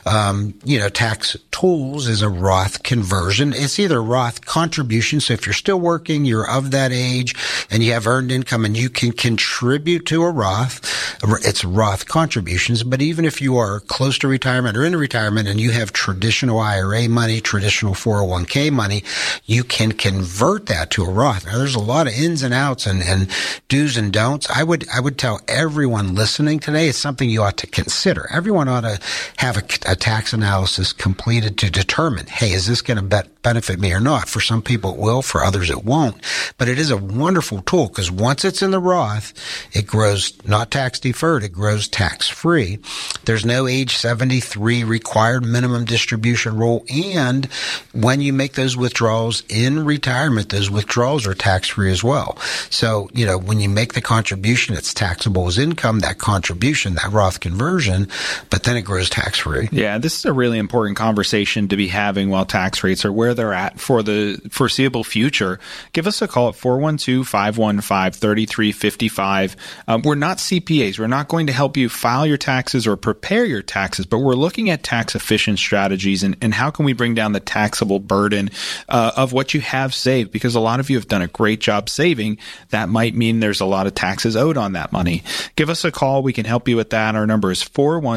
tax tools is a Roth conversion. It's either Roth contribution. So if you're still working, you're of that age, and you have earned income, and you can contribute to a Roth, it's Roth contributions. But even if you are close to retirement or in retirement, and you have traditional IRA money, traditional 401k money, you can convert that to a Roth. Now, there's a lot of ins and outs and do's and don'ts. I would tell everyone listening today, it's something you ought to consider. Everyone ought to have a tax analysis completed to determine, hey, is this going to benefit me or not? For some people it will, for others it won't. But it is a wonderful tool because once it's in the Roth, it grows not tax deferred, it grows tax free. There's no age 73 required minimum distribution rule. And when you make those withdrawals in retirement, those withdrawals are tax free as well. So, when you make the contribution, it's taxable as income, that contribution, that Roth conversion, but then it grows tax-free. Yeah, this is a really important conversation to be having while tax rates are where they're at for the foreseeable future. Give us a call at 412-515-3355. We're not CPAs. strategies. We're not going to help you file your taxes or prepare your taxes, but we're looking at tax efficient strategies and how can we bring down the taxable burden of what you have saved, because a lot of you have done a great job saving. That might mean there's a lot of taxes owed on that money. Give us a call. We can help you with that. Our number is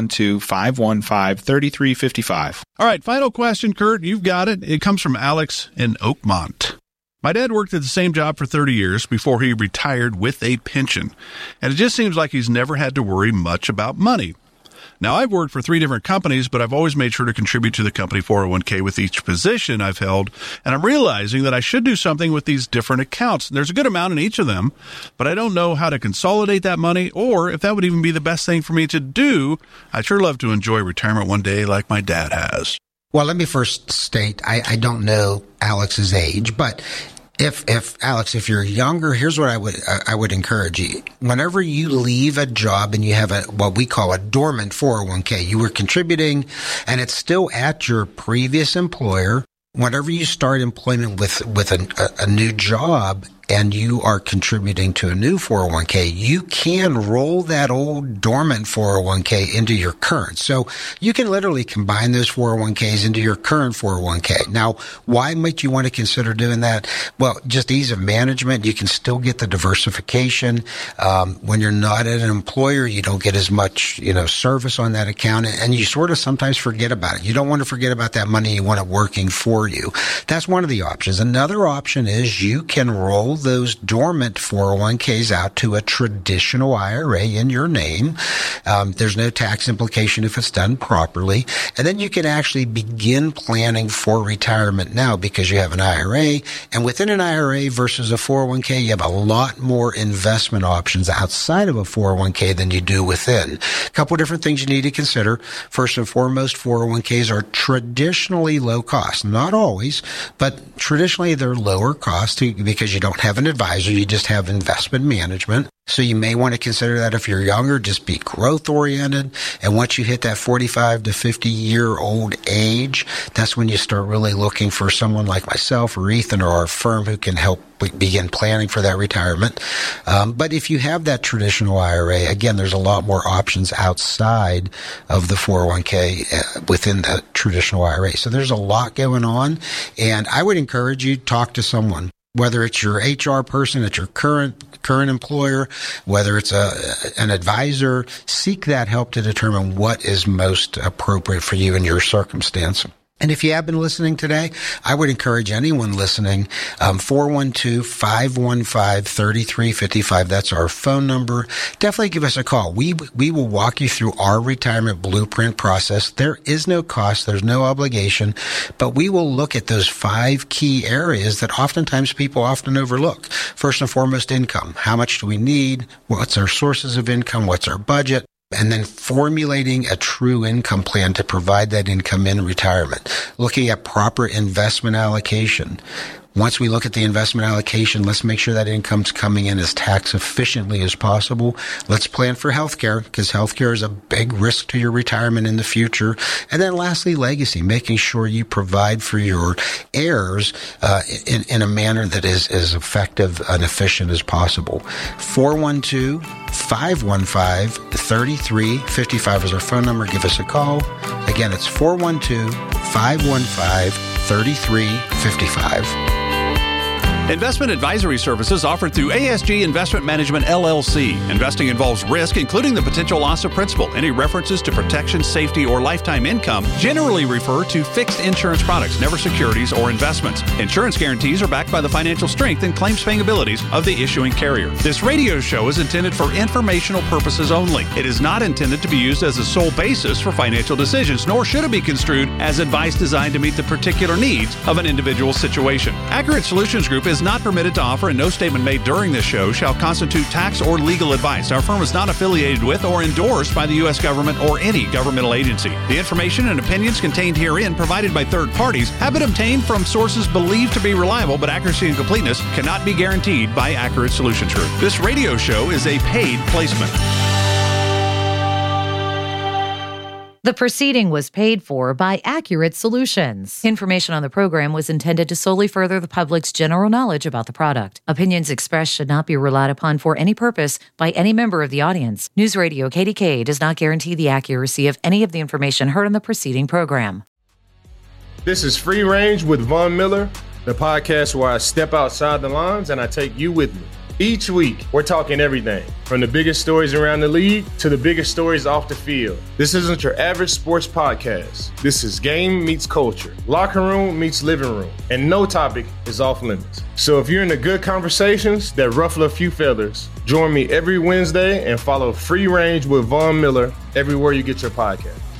412-515-3355. All right, final question, Kurt. You've got it. It comes from Alex in Oakmont. My dad worked at the same job for 30 years before he retired with a pension, and it just seems like he's never had to worry much about money. Now, I've worked for 3 different companies, but I've always made sure to contribute to the company 401k with each position I've held, and I'm realizing that I should do something with these different accounts. There's a good amount in each of them, but I don't know how to consolidate that money or if that would even be the best thing for me to do. I'd sure love to enjoy retirement one day like my dad has. Well, let me first state, I don't know Alex's age, but if Alex, if you're younger, here's what I would encourage you. Whenever you leave a job and you have what we call a dormant 401k, you were contributing and it's still at your previous employer. Whenever you start employment with a new job and you are contributing to a new 401k, you can roll that old dormant 401k into your current. So you can literally combine those 401ks into your current 401k. Now, why might you want to consider doing that? Well, just ease of management. You can still get the diversification. When you're not at an employer, you don't get as much, service on that account, and you sort of sometimes forget about it. You don't want to forget about that money. You want it working for you. That's one of the options. Another option is you can roll those dormant 401ks out to a traditional IRA in your name. There's no tax implication if it's done properly. And then you can actually begin planning for retirement now because you have an IRA. And within an IRA versus a 401k, you have a lot more investment options outside of a 401k than you do within. A couple of different things you need to consider. First and foremost, 401ks are traditionally low cost. Not always, but traditionally they're lower cost because you don't have an advisor, you just have investment management. So you may want to consider that if you're younger, just be growth oriented. And once you hit that 45 to 50 year old age, that's when you start really looking for someone like myself or Ethan or our firm who can help begin planning for that retirement. But if you have that traditional IRA, again, there's a lot more options outside of the 401k within the traditional IRA. So there's a lot going on. And I would encourage you to talk to someone. Whether it's your HR person at your current employer, whether it's an advisor, seek that help to determine what is most appropriate for you in your circumstance. And if you have been listening today, I would encourage anyone listening, 412-515-3355. That's our phone number. Definitely give us a call. We will walk you through our retirement blueprint process. There is no cost. There's no obligation. But we will look at those 5 key areas that oftentimes people often overlook. First and foremost, income. How much do we need? What's our sources of income? What's our budget? And then formulating a true income plan to provide that income in retirement. Looking at proper investment allocation. Once we look at the investment allocation, let's make sure that income's coming in as tax efficiently as possible. Let's plan for healthcare because healthcare is a big risk to your retirement in the future. And then lastly, legacy, making sure you provide for your heirs in a manner that is as effective and efficient as possible. 412-515-3355 is our phone number. Give us a call. Again, it's 412-515-3355. Investment advisory services offered through ASG Investment Management, LLC. Investing involves risk, including the potential loss of principal. Any references to protection, safety, or lifetime income generally refer to fixed insurance products, never securities or investments. Insurance guarantees are backed by the financial strength and claims-paying abilities of the issuing carrier. This radio show is intended for informational purposes only. It is not intended to be used as a sole basis for financial decisions, nor should it be construed as advice designed to meet the particular needs of an individual situation. Accurate Solutions Group is not permitted to offer, and no statement made during this show shall constitute tax or legal advice. Our firm is not affiliated with or endorsed by the U.S. government or any governmental agency. The information and opinions contained herein provided by third parties have been obtained from sources believed to be reliable, but accuracy and completeness cannot be guaranteed by Accurate Solutions Group. This radio show is a paid placement. The proceeding was paid for by Accurate Solutions. Information on the program was intended to solely further the public's general knowledge about the product. Opinions expressed should not be relied upon for any purpose by any member of the audience. News Radio KDK does not guarantee the accuracy of any of the information heard on the preceding program. This is Free Range with Von Miller, the podcast where I step outside the lines and I take you with me. Each week, we're talking everything from the biggest stories around the league to the biggest stories off the field. This isn't your average sports podcast. This is game meets culture, locker room meets living room, and no topic is off limits. So if you're into good conversations that ruffle a few feathers, join me every Wednesday and follow Free Range with Von Miller everywhere you get your podcast.